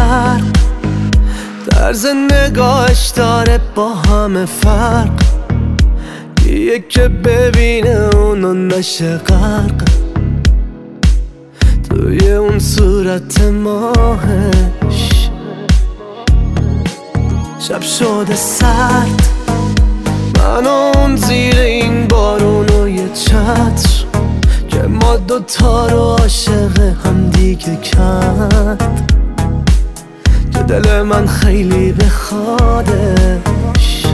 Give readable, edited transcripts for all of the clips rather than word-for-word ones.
فرق، طرز نگاهش داره با همه فرق. یه که ببینه اونو نشه غرق توی اون صورت ماهش. شب شده سرد، من و اون زیر این بارون و یه چتر که ما دوتا رو عاشق هم دیگه کرد، که دل من خیلی بخوادش.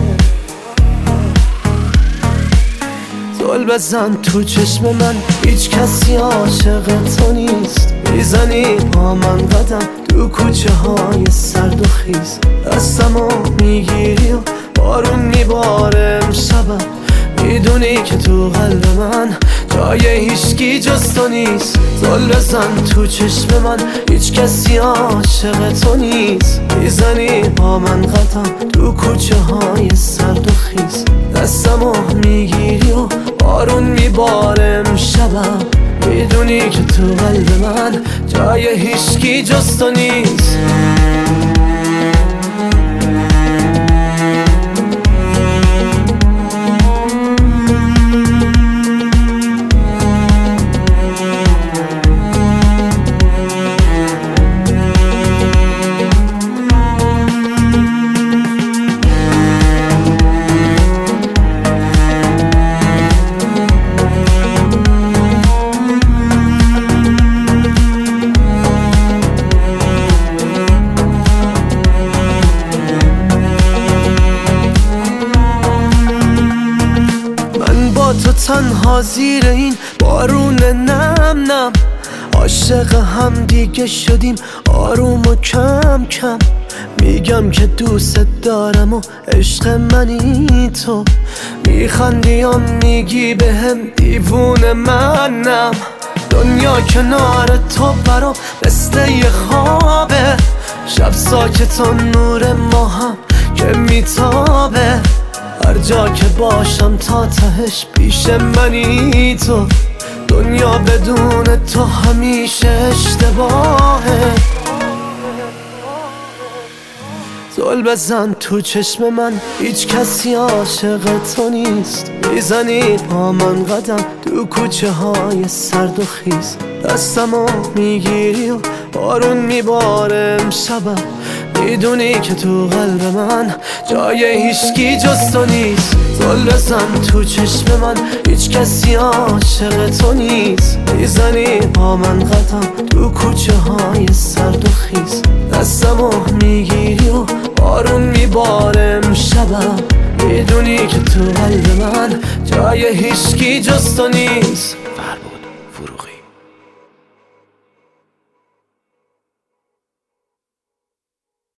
زل بزن تو چشم من، هیچ کسی عاشق تو نیست. میزنی با من قدم تو کوچه های سرد و خیز، دستمو میگیری و بارون میباره امشبم. میدونی که تو قلب من جای هیچکی جز تو نیست. زل بزن تو چشم من، هیچ کسی عاشق تو نیست. میزنی با من قدم تو کوچه های سرد و خیز، دستمو میگیری و بارون میباره امشبم. میدونی که تو قلب من جای هیچکی جز تو نیست. تو تنها زیر این بارون نم نم، عاشق هم دیگه شدیم آروم و کم کم. میگم که دوست دارم و عشق منی تو، میخندی و میگی بهم دیوونه منم. دنیا کنار تو برام مثل یه خوابه، شب ساکت و نور ماهم که میتابه. هر جا که باشم تا تهش پیش منی تو، دنیا بدون تو همیشه اشتباهه. زل بزن تو چشم من، هیچ کسی عاشق تو نیست. میزنی با من قدم تو کوچه های سرد و خیز، دستمو میگیری و بارون میباره امشبم. میدونی که تو قلب من جای هیچکی جز تو نیست. زل بزن تو چشم من، هیچ کسی عاشق تو نیست. میزنی با من قدم تو کوچه های سرد و خیز، دستمو میگیری و بارون میباره امشبم. میدونی که تو قلب من جای هیچکی جز تو نیست.